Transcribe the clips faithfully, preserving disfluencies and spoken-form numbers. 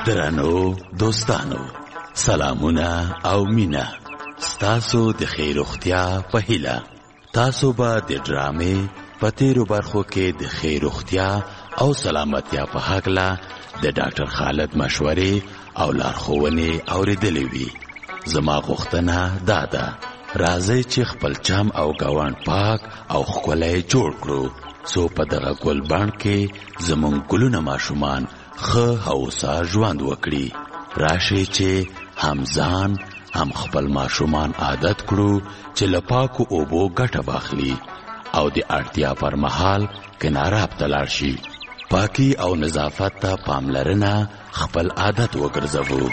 درنو دوستانو، سلامونه او مینا ستاسو د خیر اختیا په هیله. تاسو به د ډرامې په تیرو برخو کې د خیر اختیا او سلامتیا په هکله د ډاکټر خالد مشورې او لارښوونې اوریدلې وي. زما غوښتنه دا ده، راځئ چې خپل چم او ګاونډ پاک او ښکلی جوړ کړو، څو په دغه ګلبڼ کې زموږ ګلونه ماشومان ښه هوسا ژوند وکړي. راشئ چې هم ځان هم خپل ماشومان عادت کړو چې له پاکو اوبو ګټه واخلي او د اړتیا پر مهال کناراب ته لاړ شي. پاکی او نظافت ته پاملرنه خپل عادت وګرځوو.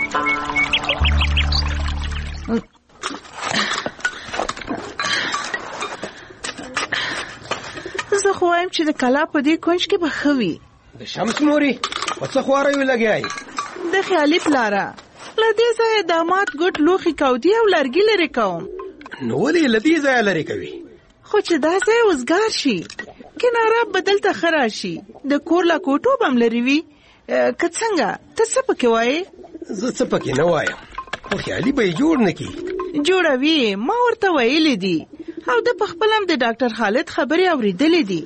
زه خو وایم چې د کلا په دې کونج کې به ښه وي. د شمس موري په څه خواره یو لګیای؟ د خیالي پلاره له دې ځایه داماد ګوټ لوښي کودي او لرګي لرې کوم. نو ولې له دې ځایه لرې کوي؟ خو چې دا ځای اوزګار شي، کناره به دلته ښه راشي، د کور لا کوټو به هم لرې وي. که څنګه ته څه پکې وایې؟ زه څه پکې نه وایم، خو خیالي به یې جوړ نه کړي. جوړوي، ما ورته ویلې دي او د پخپل هم د ډاکټر خالد خبرې اوریدلې دي.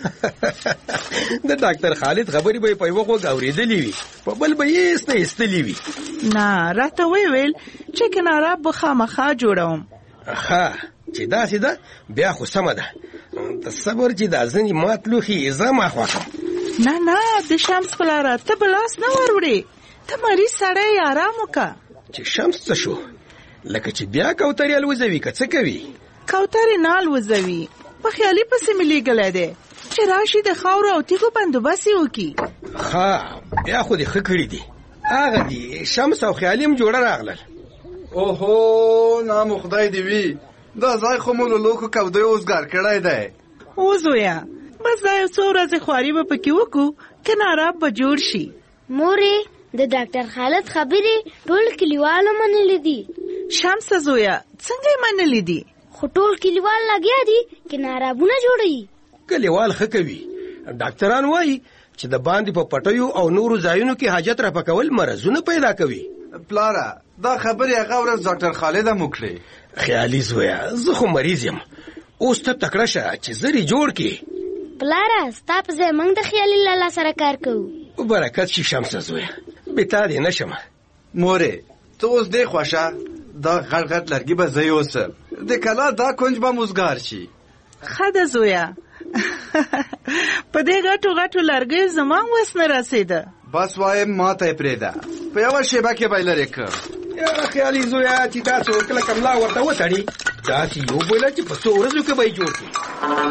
د ډاکټر خالد خبرې به په یوه غوږ اورېدلې وي، په بل به یې ایسته ایستلې وي. نه، راته ویې ویل چې کناره به خامخا جوړوم. ښه، چې داسې ده بیا خو سمه ده. ته صبر چې دا ځینې مات لوښي زه ماخوا کړم. نه نه، د شمس پلاره ته به لاس نه وروړې، ته مریض سړی آرام وکړه. چې شمس څه شو؟ لکه چې بیا کوترې الوځوي که څه کوي؟ کوترې نه الوځوي، په خیالي پسې مې لیږلی دی چې راشي د خاورو او تیږو بندوبست یې وکړي. ښه، بیا خو دې ښه کړي دي. هغه دي شمس او خیالي هم جوړه راغلل. اوهو، نام خدای دې وي، دا ځای خو مو له لوښو کودیو اوزګار کړی دی. وزویه، بس دا یو څو ورځې خواري به پکې وکړو، کناره به جوړ شي. مورې، د ډاکټر خالد خبرې ټول کلیوالو منلې دي. شمس زویه، څنګه یې منلې دي؟ خو ټول کلیوال لګیا دي کنارابونه جوړوي. کلیوال ښه کوي. ډاکټران وایي چې د باندې په پټیو او نورو ځایونو کې حاجت را پکول مرضونه پیدا کوي. پلاره، دا خبرې هغه ورځ ډاکټر خالد هم وکړې. خیالي زویه، زه خو مریض یم، اوس ته تکړه شه چې زری جوړ کړي. پلاره، ستا په ځای موږ د خیالي لالا سره کار کوو. برکت شي شمسه زویه، بې تا دې نه شمه. مورې، ته اوس دې خوښه، دا غټ غټ لرګي به زه یوسم، د کلا دا کونج به موزګار شي. ښه ده زویه، په دې غټو غټو لرګیو زما وس نه رسېده. بس وایم ما ته یې پرېږده، په یوه شېبه کې به یې لرې کړم. یا خیالي زویه، چې تاسو کله کملا ورته وتړي، داسې یو بوله چې په څو ورځو کې به یې جوړ کړي.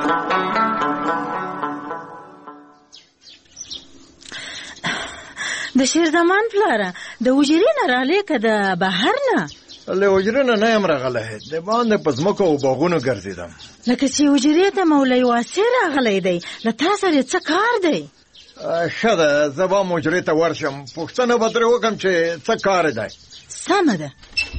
د شیرزمان پلاره، د حجرې نه رالې که د بهر نه؟ له حجرې نه نه یم راغلی، د باندې په ځمکو او باغونو ګرځېدم. لکه چې حجرې ته مولوي واسع راغلی دی، له تا سره څه کار دی؟ ښه ده، زه به هم حجرې ته ورشم، پوښتنه به ترې وکړم چې څه کار دی. سمه ده.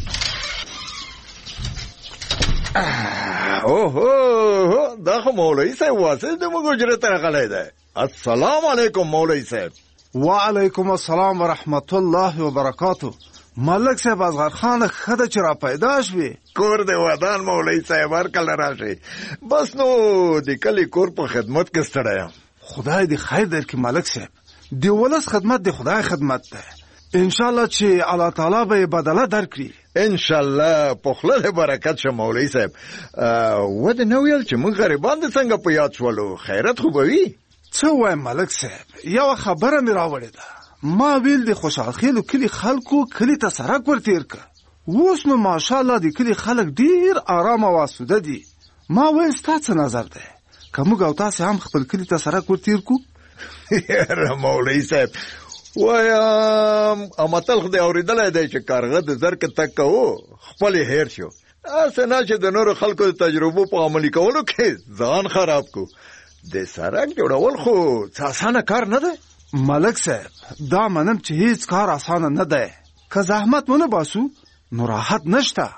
اوهو، دا خو مولوي صاحب واسع زموږ حجرې ته راغلی دی. السلام علیکم مولوي صاحب. وعلیکم السلام ورحمت الله وبرکاتو. ملک صاحب اصغر خان ښه ده چې را پیدا شوې. کور دې ودان مولوي صاحب، هر کله راشئ. بس نو د کلي کور په خدمت کې ستړی یم. خدای دې خیر درکړي ملک صاحب، د ولس خدمت د خدای خدمت ده. انشاءالله چې الله تعالی به یې بدله درکړي. انشاءالله، په خوله دې برکت شه مولوي صاحب. ودې نه ویل چې موږ غریبان دې څنګه په یاد شولو؟ خیرت خو به وي. څه وایم ملک صاحب، یوه خبره مې راوړې ده. ما ویل د خوشحال خیلو کلی خلکو کلی ته سړک ورتېر کړه. اوس نو ماشاءالله د کلی خلک ډېر آرام او اسوده دي. ما ویل ستا څه نظر دی که موږ او تاسې هم خپل کلي ته سړک ورتېر کړو؟ یاره مولوي صاحب، وایم متل خو دې اورېدلی دی چې کارغه د زر کې تګ کوو خپل یې هېر شو. هسې نه چې د نورو خلکو د تجربو په عملي کولو کې ځان خراب کو. د سړک جوړول خو څه اسانه کار نه دی ملک صاحب. دا منم چې هیڅ کار اسانه نه دی، که زحمت ونه باسو نو راحت نشته.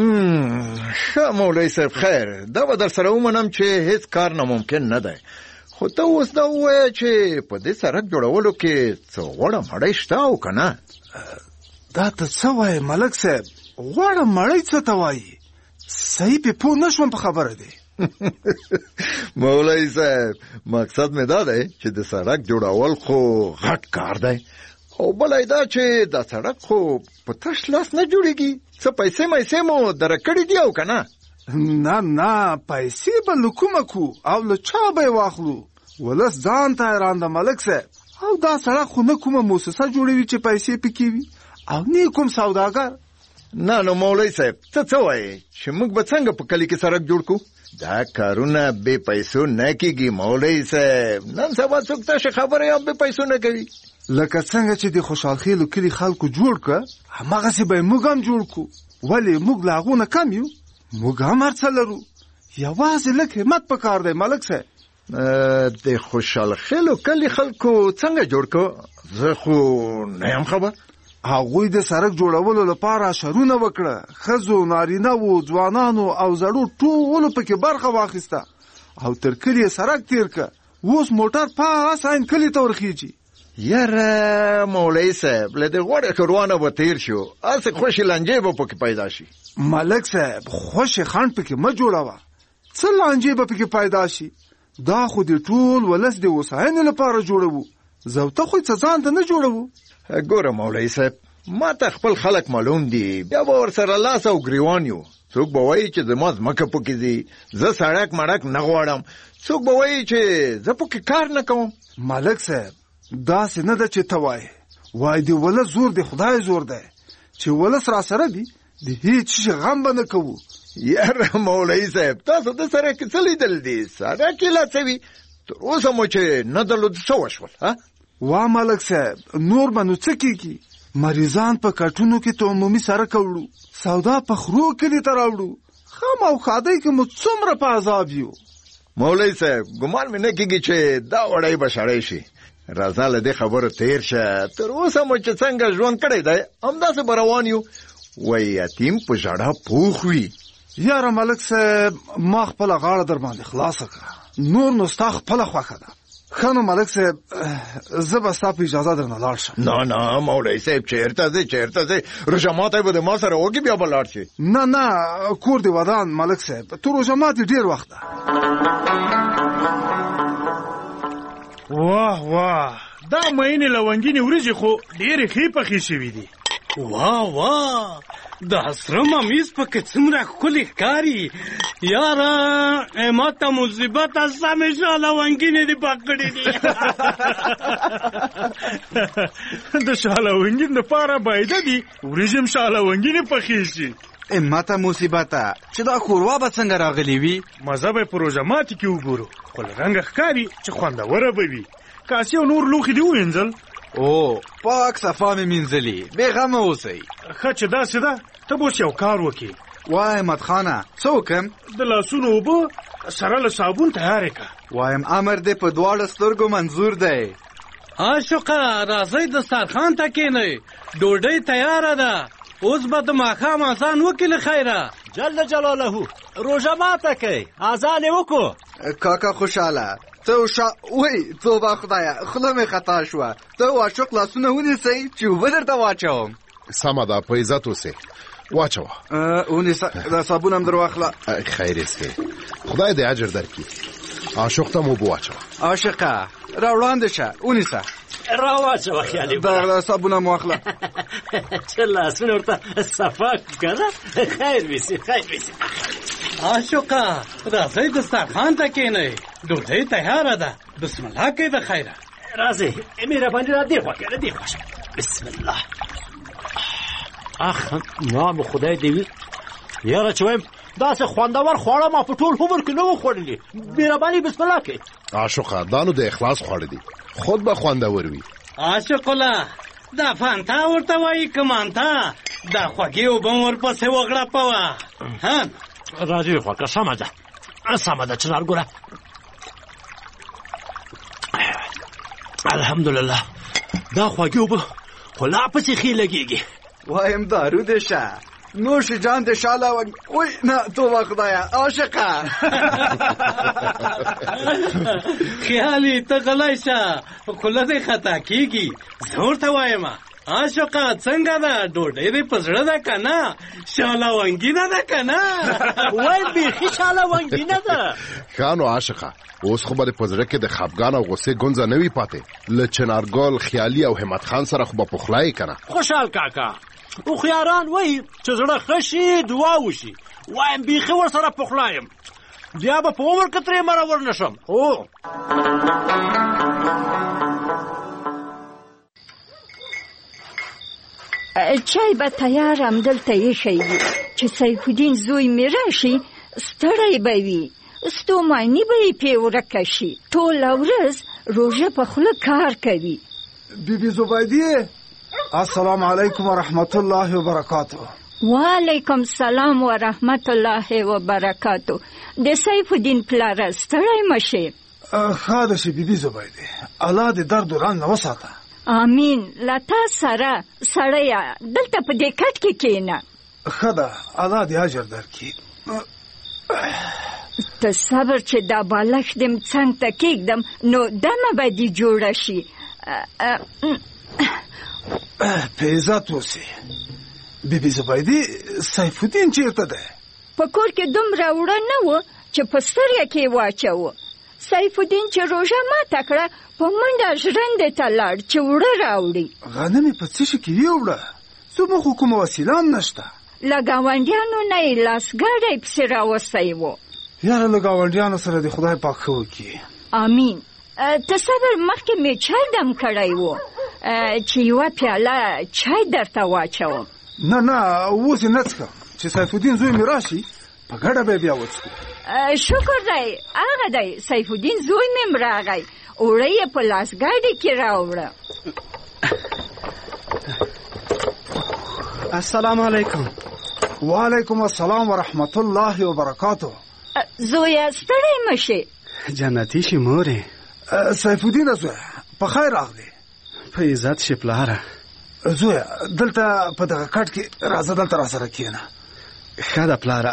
ښه مولوي صاحب، خیر دا به در سره ومنم چې هیڅ کار ناممکن نه دی، خو ته اوس دا ووایه چې په دې سړک جوړولو کې څه غوړه مړۍ شته او که نه؟ دا ته څه وایې ملک صاحب؟ غوړه مړۍ څه ته وایي؟ صحیح پې پوه نه شوم په خبره دی. مولوي صاحب مقصد مې دا دی چې د سړک جوړول خو غټ کار دی، او بله دا چې دا سړک خو په تش لاس نه جوړېږي، څه پیسې میسې مو دره کړي دي او که نه؟ نه نه پیسې به له کومه کو او له چا به یې واخلو؟ ولس ځان ته حیران ده ملک صاحب. او دا سړک خو نه کومه موسسه جوړوي چې پیسې پکې وي او نه کوم سوداګر. نه نو مولوي صاحب ته څه وایې چې موږ به څنګه په کلي کې سړک جوړ کړو؟ دا کارونه بې پیسو نه کېږي مولوي صاحب. نن سبا څوک تاسې خبرې هم بې پیسو نه کوي. لکه څنګه چې د خوشحال خیلو کلي خلکو جوړ کړه هماغسې به یې موږ هم جوړ کړو. ولې موږ له هغو نه کم یو؟ موږ هم هر څه لرو، یوازې لږ همت پکار دی ملک صاحب. د خوشحال خیلو کلي خلکو څنګه جوړ کړو؟ زه خو نه یم خبر. هغوی د سړک جوړولو لپاره اشرونه وکړه، ښځو نارینه وو ځوانانو او زړو ټولو پکې برخه واخیسته او تر کلي یې سړک تیر کړه. اوس موټر پاس عین کلي ته ورخیږي. یاره مولوي صاحب له دې غوړې کاروانه به تیر شو، هسې خوشې لانجې به پکې پیدا شي. ملک صاحب خوشې خنډ پکې مه جوړوه، څه لانجې به پکې پیدا شي؟ دا خو د ټول ولس د هوساینې لپاره جوړوو، زه او ته خو څه ځان ته نه جوړوو. ګوره مولوي صاحب ما ته خپل خلک معلوم دي، بیا به ورسره لاس او ګریوان یو. څوک به وایي چې زما ځمکه پکې دي، زه سړک مړک نه غواړم. څوک به وایي چې زه پکې کار نه کوم. ملک صاحب داسې نه ده چې ته وایې، وایي د ولس زور د خدای زور دی، چې ولس را سره دي د هیڅ شي غم به نه کوو. یاره مولوي صاحب تاسو د سړک څه لیدل دي؟ سړک یې لاڅوي، تر اوسه مو چې نه درلود څه وشول؟ وا ملک صاحب نور به نو څه کېږي؟ مریضان په کټونو کې ته عمومي سړک وړو، سودا په خرو کلي ته راوړو، خام او ښادۍ کې مو څومره په عذاب یو. مولوي صاحب ګمان مې نه کېږي چې دا وړی به شړی شي. راځه له دې خبرو تیر شه، تر اوسه مو چې څنګه ژوند کړی دی همداسې به روان یو. وایي یتیم په ژړا پوخ وي. یاره ملک صاحب ما خپله غاړه در باندې خلاصه کړه، نور نو ستا خپله خوښه ده. ښه نو ملک صاحب زه به ستا په اجازه درنه لاړ شم. نه نه مولوي صاحب چېرته ځې چېرته ځې؟ روژه ماتی به د ما سره وکړي بیا به لاړ شي. نه نه کور دې ودان ملک صاحب، تر روژه ماتې ډېر وخت ده. واه واه دا مینې لونګینې وریجې خو ډېرې ښې پخې شوي دي. واه واه دا سره ممیز پکې څومره ښکلې ښکاري. یاره ما ته مصیبته سمې شه لونګینې دې پخ کړې دي. د شالونګین دپاره بایده دي وریجې هم شالونګینې پخې شي. ما ته مصیبته چې دا ښوروا به څنګه راغلې وي؟ مزه به یې په روژه ماتي کې وګورو، خو له رنګه ښکاري چې خوندوره به وي. کاسې او نور لوښي دې ووینځل؟ او پاک صفا مې مینځلي، بې غمه اوسئ. ښه چې داسې ده ته به اوس یو کار وکړې. وای احمد خانه څه وکړم؟ د لاسونو اوبه سره له صابون تیارې کړه. وایم امر دې په دواړو سترګو منظور دی. عاشقه راځئ دسترخوان ته کښېنئ، ډوډۍ تیاره ده، اوس به د ماښام اذان وکړي له خیره. جل جلاله روژه ماته کوي، اذان یې وکړو. کاکا خوشحاله ته وشه وی توبه خدایه خوله مې خطا شوه. ته عاشق لاسونه ونیسئ چې اوبه درته واچوم. سمه ده په عزت اوسې واچوه. ونیسه دا صابون هم در واخله. خیر استې خدای دې اجر درکړي. عاشق ته مو اوبه واچوه. عاشقه را وړاندې شه ونیسه. را واچوه خیالي دا صابون هم واخله. چې لاسونه ورته صفا کړه. خیر ویسي خیر ویسي. عاشقه راځئ دسترخوان ته کښېنئ، ډوډۍ تیاره ده، بسم الله کوي د خیره. راځئ مهرباني را دې خوا کې را دې خوا شه. بسم الله. اخ نام خدای دې وي. یاره چې وایم داسې خوندور خواړه ما په ټول عمر کې نه وو خوړلي. مهرباني بسم الله کوي. عاشقه دا نو د اخلاص خواړه دي، خود به خوندور وي. عاشق الله دا فانتا ورته وایي که مانتا، دا خوږې اوبه م ورپسې وغړپوه. ها راځي خوا که سمه ده سمه ده چنار ګوره. الحمدلله دا خوږې اوبه خو لا پسې ښې لګېږي. وایم دارو دې شه نوش جان دې شاله و وای نه توبه خدایا عاشقه خیالي ته غلی شه خوله دې خطا کېږي زه ورته وایم عاشقه څنګه ده ډوډۍ دې په زړه ده که نه شاله ونګینه ده که نه وای بیخي شاله ونګینه ده ښه نو عاشقه اوس خو به دې په زړه کې د خفګان او غصې ګونځه نه وي پاتې له چنارګل خیالي او همت خان سره خو به پخلا یې که نه خوشحال کاکا هوښیاران وایي چې زړه ښه شي دعا وشي وایم بیخي ورسره پخلا یم بیا به په عمر کې ترې مرور نه شم هو چای به تیار همدلته ایښی وي چې سیفالدین زوی مې راشي ستړی به وي ستوماني به یې پرې ورکه شي ټوله ورځ روژه په خوله کار کوي بیبي زبیدې السلام علیکم ورحمت الله وبرکاتو وعلیکم السلام ورحمت الله وبرکاتو د سیفالدین پلاره ستړی مه شې ښه ده چې بیبي زبیدې الله دې درد و رنځ نه وساته آمین له تا سره سړیه دلته په دې کټ کې کښېنه ښه ده الله دې اجر درکړي ته صبر چې دا بالښت دې څنګ ته کېږدم نو دمه به دې جوړه شي په عزت اوسې بیبي زبیدې سیفالدین چېرته دی په کور کې دومره وړه نه و چې په سترګه کې واچوه سیفالدین چې روژه ماته کړه په منډه ژرندې ته لاړ چې وړه راوړي غنم یې په څه شي کې یوړه زموږ خو کومه وسیله هم نشته له ګاونډیانو نه یې لاسګاډی پسې راوستی و یاره له ګاونډیانو سره دې خدای پاک ښه وکړي آمین ته صبر مخکې مې چای دم کړی و چې یوه پیاله چای درته واچوم نه نه اوس یې نه څښم چې سیفالدین زوی مې راشي په ګډه به یې بیا وڅښو شکر دی هغه دی سیفالدین زوی مې م راغی اوړه یې په لاسګاډي کې راوړه السلام علیکم وعلیکم السلام ورحمت الله وبرکاتو زویه ستړی مه شې جنتي شي مورې سیفالدینه زویه په خیر راغلی په عزت شي پلاره زویه دلته په دغه کټ کې راځه دلته راسره کښېنه ښه ده پلاره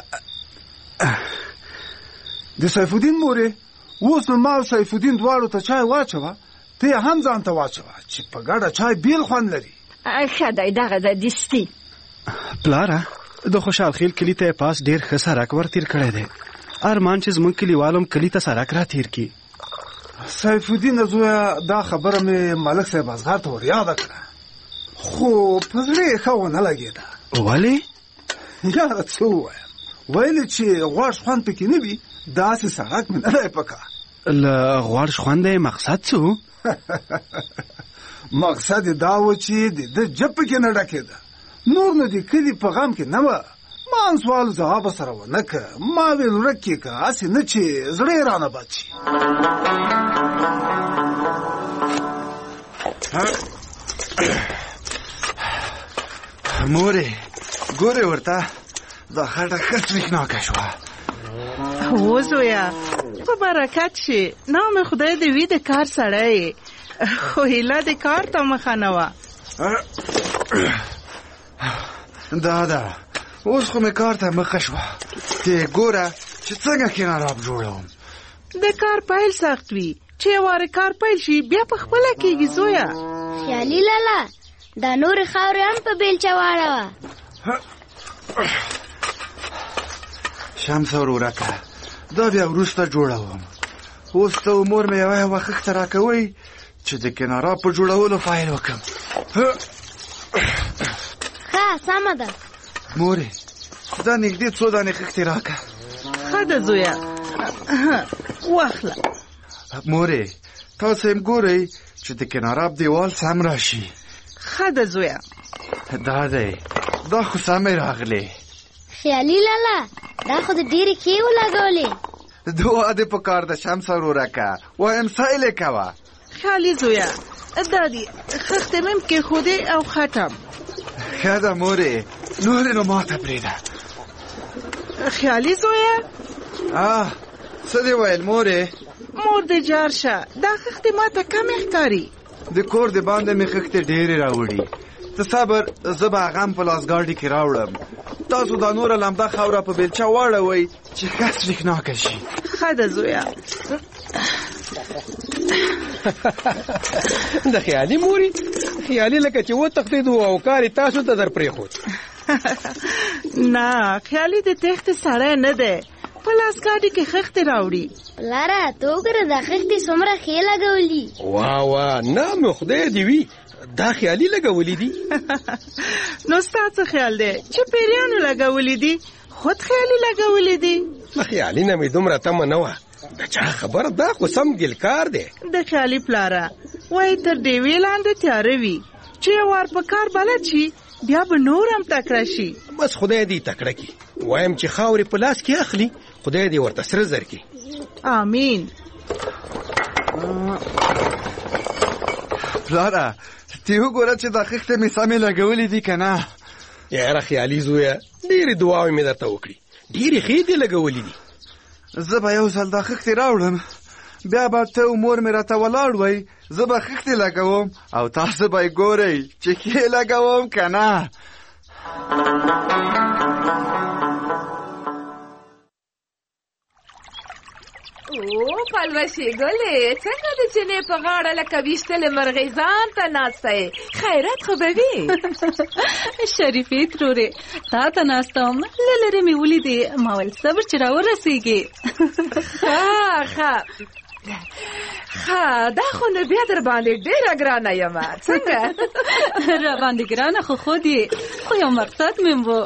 د سیفالدین مورې اوس نو ما او سیفالدین دواړو ته چای واچوه ته یې هم ځان ته واچوه چې په ګډه چای بیل خوند لري ښه دی دغه د دستي پلاره د خوشحال خیل کلي ته یې پاس ډېر ښه سړک ور تېر کړی دی ارمان چې زموږ کلیوال هم کلي ته سړک را تېر کړي سیفالدینه زویه دا خبره مې ملک صاحب اصغر ته ور یاده کړه خو په زړه یې ښه ونه لګېده ولې یاره څه ووایم ویلې چې غوړ خوند پکې نه وي داسې سړک مې نه دی پکار له غوړ خونده یې مقصد څه و مقصد یې دا و چې د ده جب پکې نه ډکېده نور نو د کلي په غم کې نه وه ما هم سوال ځواب سره ونه که ما ویل ورک یې که هسې نه چې زړه یې رانه بد شي مورې ګورې ورته دا خټه ښه تریخناکه شوه هو زویه په برکت شي نام خدای دې وي د کار سړی خو هیله د کار ته مخه نه وه دا ده اوس خو مې کار ته مخه شوه ته ګوره چې څنګه کناراب جوړوم د کار پیل سخت وي چې یو وارې کار پیل شي بیا په خپله کېږي زویه خیالي لالا دا نورې خاورې هم په بیلچه واړوه شمس ورورکه دا بیا وروسته جوړوم اوس ته مور مې یوه یوه خښته راکوئ چې د کناراب په جوړولو فایل وکړم ښه سمه ده مورې دا نږدې څو دانې خښتې راکړه ښه ده زویه واخله مورې تاسو هم ګورئ چې د کناراب دیوال سم راشي ښه ده زویه دا دی دا خو سمې راغلې خیالي لالا دا خو د ډېرې ښې ولګولې دعا دې په کار ده شمس ورورکه وایم سایل یې کوه خیالي زویه دا دي خښتې مې م کېښودې او خټم ښه ده مورې نورې نو ماته پرېږده خیالي زویه آه څه دې ویل مورې مور دې جار شه دا خښتې ماته کمې ښکاري د کور د باندې مې خښتې ډېرې راوړي ته صبر، زه به هغه هم په لاسګاډي کې راوړم. تاسو دا نوره لمده خاوره په بیلچه واړوئ چې ښه څښناکه شي. ښه ده زویه. د خیالي موري خیالي لکه چې وتښتېدو او کار یې تاسو ته در پرېښود. نه، خیالي د تېښتې سړی نه دی، په لاسګاډي کې خښتې راوړي. لاره ته وګوره دا خښتې څومره ښې لګولي. واه واه، نه مې خدای دې وي، دا خیالي لګولي دي. نو ستا څه خیال دی چې پیریانو لګولي دي؟ خود خیالي لګولي دي. د خیالي نه مې دومره تمه نه وه. د چا خبره، دا خو سم ګلکار دی. د خیالي پلاره وایي تر ډیوې لاندې تیاره وي، چې یو وار په کار بلد شي بیا به نور هم تکړه شي. بس خدای دې تکړه کړي. وایم چې خاورې په لاس کې اخلي، خدای دې ورته سره زر کړي. آمین. پلاره ته وګوره چې دا خښتې مې سمې لګولې دي که نه؟ یاره خیالي زویه، ډېرې دعاوې مې درته وکړي، ډېرې ښې دې لګولې دي. زه به یو ځل دا خښتې راوړم، بیا به ته او مور مې راته ولاړ وئ، زه به خښتې لګوم او تاسو به یې ګورئ چې ښې لګوم که نه. او پلوشې ګلې، څنګه د چینې په غاړه لکه ویشتلې مرغۍ ځان ته ناسته یې؟ خیرات خو به وي. شریفې ترورې، تا ته ناسته وم، له لرې مې ولیدې، ما ویل صبر چې راورسېږې. ښه ښه ښه، دا خو نو بیا در باندې ډېره ګرانه یم. څنګه را باندې ګرانه خو خود یې، خو یو مقصد مې و.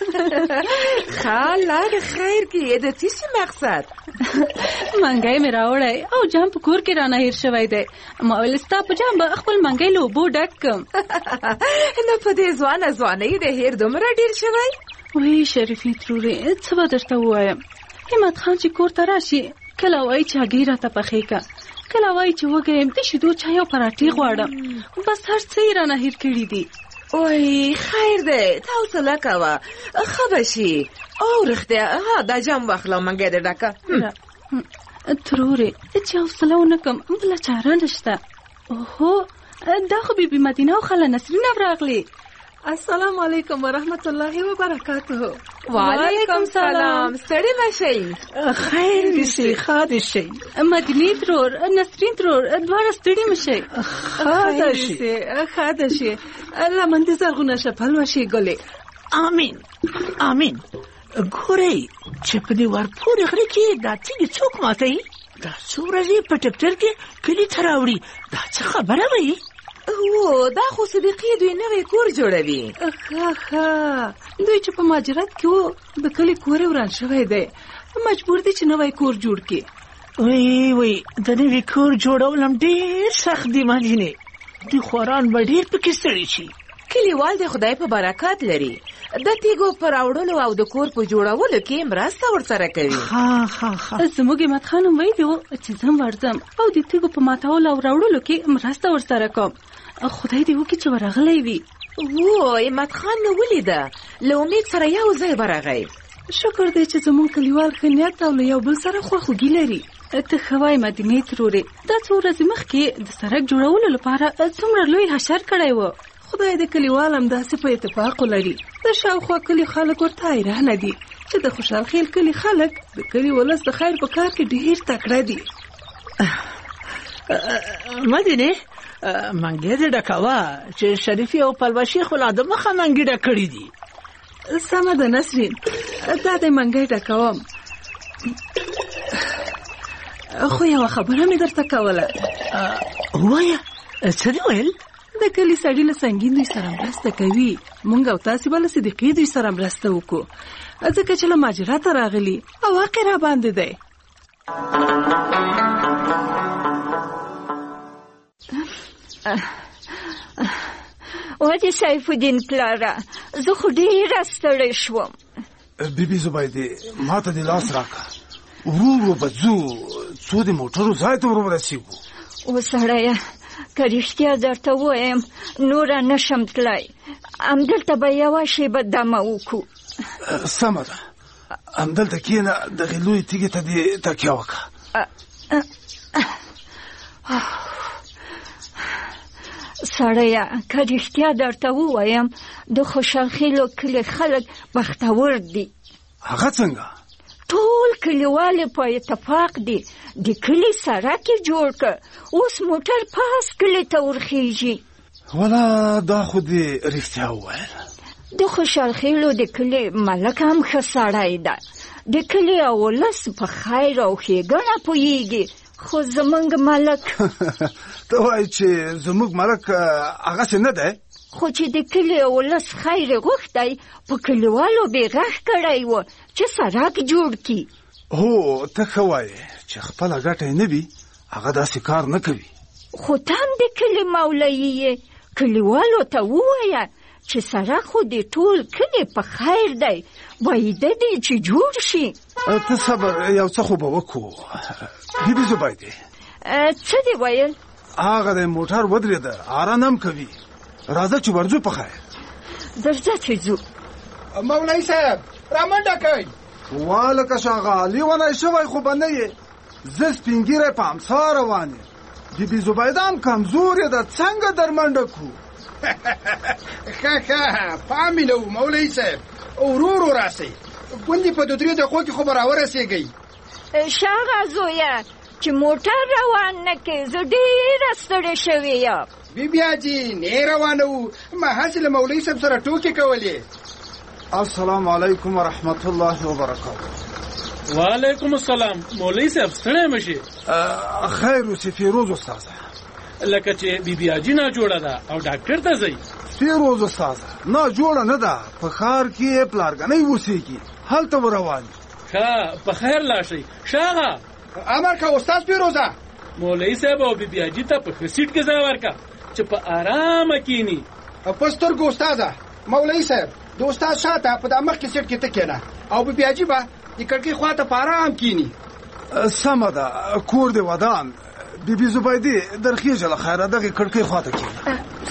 ښه، الله د خیر کړي. د څه شي مقصد؟ منګی مې راوړی او جام په کور کې رانه هېر شوی دی. ما ویل ستا په جام به خپل منګی له اوبو ډک کړم. نو په دې ځوانه ځوانۍ د هېر دومره ډېر شوی؟ وی شریفې ترورې، څه به درته ووایم. همت خان چې کور ته راشي، کله وایي چې هګۍ راته پخې که، کله وایي چې وږی یم، د شیدو چای او پراټې غواړم. بس هر څه یې رانه هېر کړي دي. وای خیر دی، ته حوصله کوه، ښه به شي. او رښتیا ها، دا جام واخله، منګی دې ډکه. ترورې چې حوصله ونه کړم، بله چاره نشته. اوهو، دا خو بیبي مدینه او خاله نسرین هم راغلي. السلام علیکم ورحمت الله وبرکاته. وعلیکم سلام. ستړي مشئ؟ خیر دې شي، ښه دې شي. مدینې ترور، نسرین ترور، دواړه ستړي مشئ. ښه ده شي، ښه ده شي. لمن دې زرغونه شه پلوشې ګلې. آمین آمین. ګورئ چې په دې ورپورې غره کې دا تیږې څوک ماتوي؟ دا څو ورځې په ټکټر کې کلي ته راوړي، دا څه خبره وي؟ او دا خو صدیقې دوی نوی کور جوړوي. ښه ښه، دوی چې په مهاجرت کې وو، د کلي کور یې وران شوی دی، مجبور دي چې نوی کور جوړ کړي. وی وی د نوي کور جوړول هم ډېر سخت دي مدینې، دوی خواران به ډېر پکې ستړي شي. کلیوال د خدای په برکت لري، د تیږو په راوړلو او د کور په جوړولو کې مرسته ورسره کوي. ها ها ها، زموږ همت خان هم ویلي وو چې زه هم ورځم او د تیږو په ماتولو او راوړلو کې مرسته ورسره کوم. خدای دې وکړي چې ورغلی وي. وو، همت خان مې ولیده، له امید سره یو ځای ورغی. شکر دی چې زموږ کلیوال ښه نیت او له یو بل سره خواخوږي لري. ته ښه وایې مدینې ترورې، دا څو ورځې مخکې د سړک جوړولو لپاره څومره لوی حشر کړی و. خدای د کلیوال هم داسې په اتفاق ولري. د شاوخوا کلي خلک ورته حیرانه دي چې د خوشحال خیل کلي خلک د کلي ولس د خیر په کار کې ډېر تکړه دي. مدینې، منګی دې ډکوه چې شریفي او پلوشي خو لا د مخه منګي ډک کړي دي. سمه ده نسرین، دا د منګی ډکوم. خو یوه خبره مې درته کوله. ووایه، څه دې ویل؟ د کلي سړي له سنګین دوی سره مرسته کوي، مونږ او تاسې به له صدیقې دوی سره مرسته وکړو، ځکه چې له مهاجرته راغلي او واقع را باندې دی. واجه سیف الدین پلاره، زه خو ډېره ستړی شوم. بیبي زبیدې، ما ته دې لاس راکړه، ورو ورو به ځو، څو د موټرو ځای ته ور ورسېږو. و سړیه، که رښتیا درته ووایم نوره نشم تللی، همدلته به یوه شیبه دمه وکړو. سمه ده، همدلته کښېنه، دغې لویې تیږې ته دې تکیه وکړه. سړیه که رښتیا درته ووایم د خوشحال خیلو کلي خلک بختور دي. هغه څنګه؟ ټول کلیوال په اتفاق دي د کلي سړک یې جوړ کړ، اوس موټر پاس کلي ته ورخیږي. ولا دا خو دې رښتیا وویل. د خوشحال خیلو د کلي ملک هم ښه سړی ده، د کلي او ولس په خیر او ښېګڼه پوهېږي، خو زمونږ ملک ته وایې چې زموږ ملک هغسې نه دی؟ خو چې د کلي او ولس خیر یې غوښتی په کلیوالو بې غږ کړی و چې سړک جوړ کړي. هو ته ښه وایې چې خپله ګټه یې نه وي هغه داسې کار نه کوي. خو ته هم د کلي مولوي یې، کلیوالو ته ووایه چې سړک خو د ټول کلي په خیر دی، بایده دی چې جوړ شي. ته صبر، یو څه خو به وکړو. بیبي زبیدې څه دې ویل؟ هغه د موټر ودرېده، آرام هم کوي. راځه چې ورځو په خیر. درځه چې ځو. مولوي صاحب رامنډه کوئ. والکه شاغه لیونی شوی خو به نه یې، زه سپین ږیری په امسا روان یم. بیبي زبیده هم کمزورې ده، څنګه در منډه کړو؟ ښه ښه پام مې نه و مولوي صاحب، ورو ورو راسئ، ګوندې په دو درې دقیقو کې خو به راورسېږئ. شاغه زویه چې موټر روان نه کې، زه ډېره ستړې شوې یم. بیبي حاجي نه روانه وو، ما هسې له مولوي صاحب سره ټوکې کولې. السلام علیکم ورحمت الله وبرکاته. وعلیکم السلام. مولوي صاحب ستړی مشي؟ خیر اوسې فیروز استاذه. لکه چې بیبي حاجي ناجوړه ده او ډاکټر ته ځئ. فیروز استاذه ناجوړه نه ده، په ښار کې یې پلارګنۍ اوسېږي، هلته وروان یو. ښه په خیر لاړ شئ. شاغه امر که استاد فیروزه. مولوي صاحب او بیبي حاجي ته په ښه سیټ کې ځای ورکړه چې په ارامه کښېني. په سترګو استاذه. مولوي صاحب د استاد شاته په دا مخکې سیټ کې ته کښېنه او بیبي حاجي به د کړکۍ خواته په ارام کښېني. سمه ده، کور دې ودان. بیبي زبیدې درخېږه له خیره دغې کړکۍ خواته کښېنه.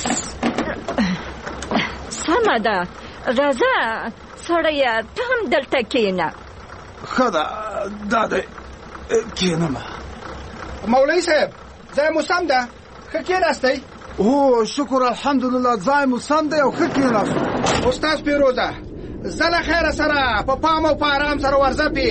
سمه ده، راځه سړیه ته هم دلته کښېنه. ښه ده، دا دی کښېنمه. مولوي صاحب ځای مو سم ده، ښه کښېناستئ؟ هو شکر الحمدلله ځای مو سم دی او ښه کښېناستو. استاد فیروزه زه له خیره سره په پام او په ارام سره ورځپې.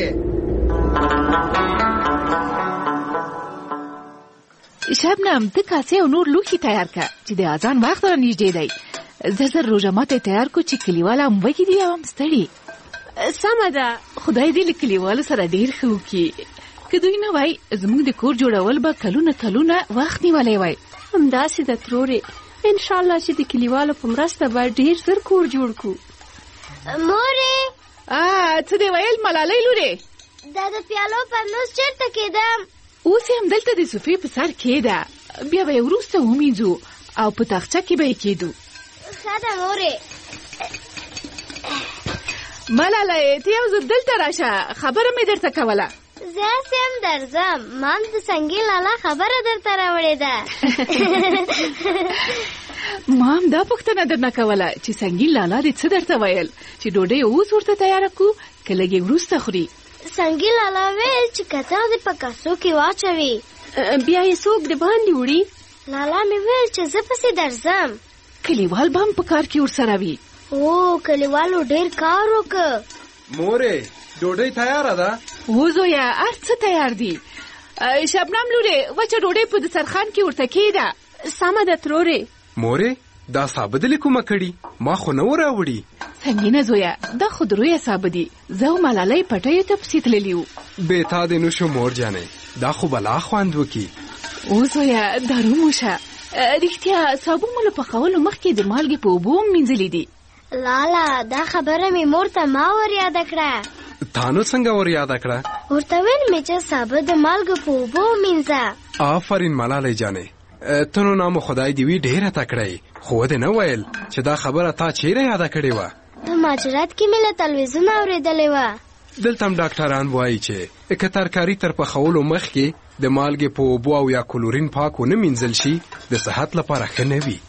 شبنم ته کاسې او نور لوښي تیار کړه چې د اذان وخت را نږدې دی. زر زر روژه ماته تیار کو چې کلیوال هم وږي دي او هم ستړي. سمه ده، خدای دې له کلیوالو سره ډېر ښه وکړي. که دوی نه وای زموږ د کور جوړول به کلونه کلونه وخت نیولی وای. همداسې ده ترورې، انشاءالله چې د کلیوالو په مرسته به ډېر زر کور جوړ کړو. مورې څه دې ویل ملالۍ لورې؟ دا د پیالو پرنوس چېرته کېدم؟ اوس یې همدلته د صوفې په سر کېده، بیا به یې وروسته ومینځو او په تاخچه کې به یې کېدو. ښه ده مورې. ملالۍ ته یو ځل دلته راشه، خبره مې درته کوله. زه هسې هم درځم، ما هم د سنګي لالا خبره درته راوړې ده. ما هم دا پوښتنه درنه کوله چې سنګین لالا دې څه درته ویل چې ډوډۍ اوس ورته تیاره کړو که لږ یې وروسته خوري؟ سنګي لالا ویل چې کتغ دې په کاسو کې واچوي بیا یې څوک د باندې وړي. لالا مې ویل چې زه پسې درځم. کلیوال به هم په کار کې ورسره وي. او کلیوالو ډېر کار وکړ. مورې ډوډۍ تیاره ده؟ و زویه هر څه تیار دي. شبنم لورې وچه ډوډۍ په دسترخوان کې ورته کېده. سمه ده ترورې. مورې دا سابه دلې کومه کړي؟ ما خو نه و راوړي. سنګینه زویه دا خو درویه سابه دي، زه او ملالۍ پټیو ته پسې تللي وو. بې تا دې نه شو مور جانې، دا خو بلا خوند وکړي. او زویه داروموشه رښتیا سابه مو له پخولو مخکې د مالګې په اوبو مینځلي دي. لالا دا خبره مې مور ته ما ور یاده کړه. تا نو څنګه ور یاده کړه؟ ورته ویل مې چې سابه د مالګې په اوبو مینځه. آفرین ملالۍ جانې، ته نو نامو خدای دې وي ډېره تکړه یې، خو دې نه ویل چې دا خبره تا چیرې یاده کړې وه؟ په ماجرات کې مې له تلویزیون اورېدلې وه. دلته هم ډاکټران وایي چې که ترکاري تر پخولو مخکې د مالګې په اوبو او یا کلورین پاک ونه مینځل شي د صحت لپاره ښه نه وي.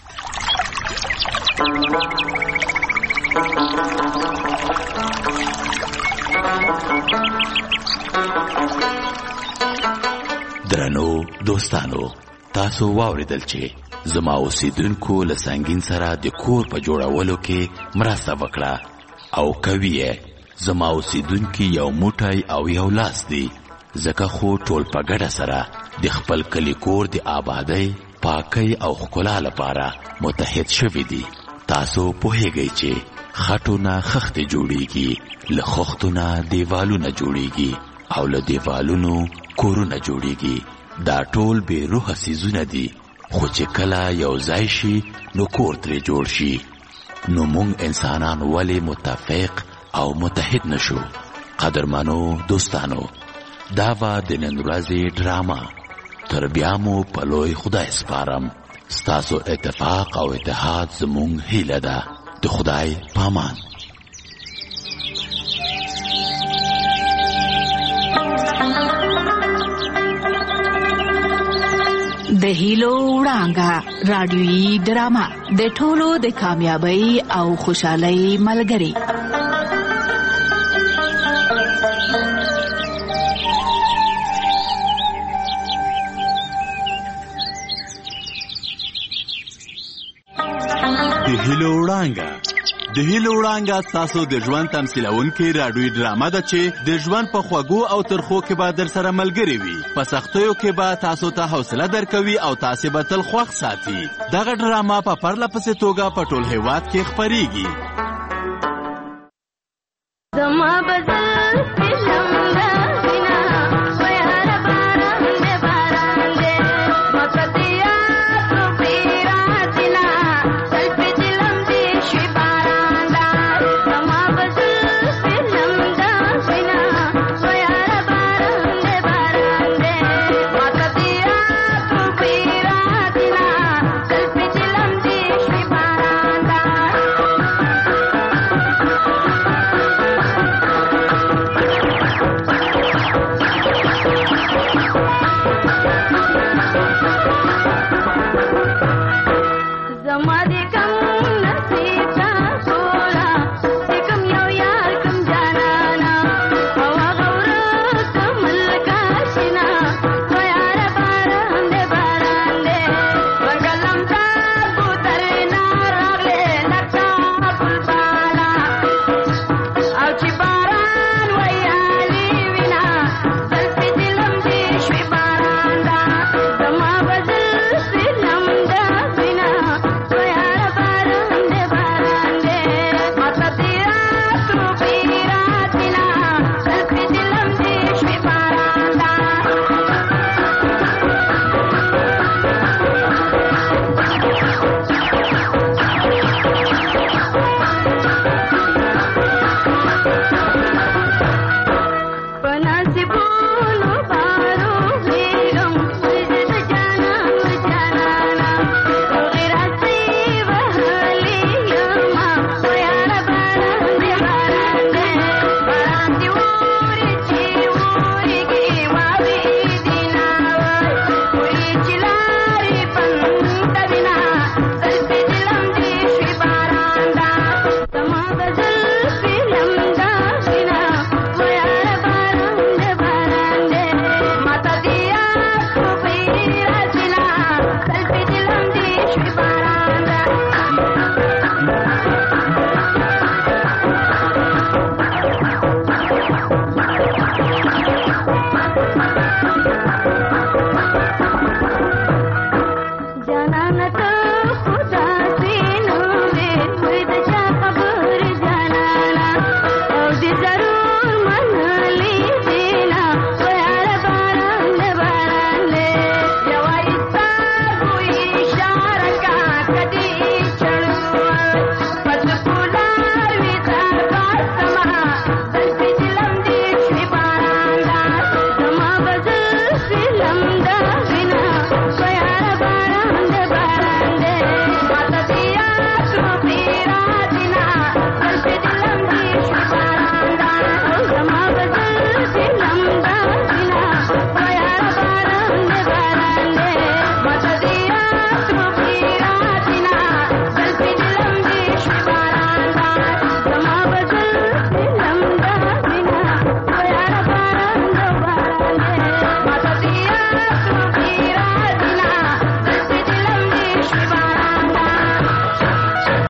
درنو دوستانو، تاسو واوریدل چې زما اوسیدونکو له سنگین سره د کور په جوړولو کې مرسته وکړه او کوي یې زما اوسیدونکي یو موټی او یو لاس دی ځکه خو ټول په ګډه سره د خپل کلي کور د آبادۍ پاکۍ او ښکلا لپاره متحد شوي دي. تاسو پوهیږئ چې خټو نه خښتې جوړیږي، له خښتو نه دیوالونه جوړیږي او له دیوالونو کورونه جوړیږي. دا ټول بې روحه څیزونه دي، خو چې کله یو ځای شي نو کور ترې جوړ شي. نو موږ انسانان ولې متفق او متحد نشو؟ قدرمنو دوستانو، دا وه د نن ورځې ډرامه. تر بیا مو په لوی خدای سپارم. ستاسو اتفاق او اتحاد زموږ هیله ده. د خدای پامان. د هیلو وړانګه رادیویي ډرامه د ټولو د کامیابی او خوشحالۍ ملګری. د هیلو وړانګه د هیلو وړانګه ستاسو د ژوند تمثیلونکې راډیویي ډرامه ده چې د ژوند په خوږو او ترخو کې به در سره ملګرې وي. په سختیو کې به تاسو ته حوصله درکوي او تاسې به تل خوښ ساتي. دغه ډرامه په پرله پسې توګه په ټول هېواد کې خپریږي. زما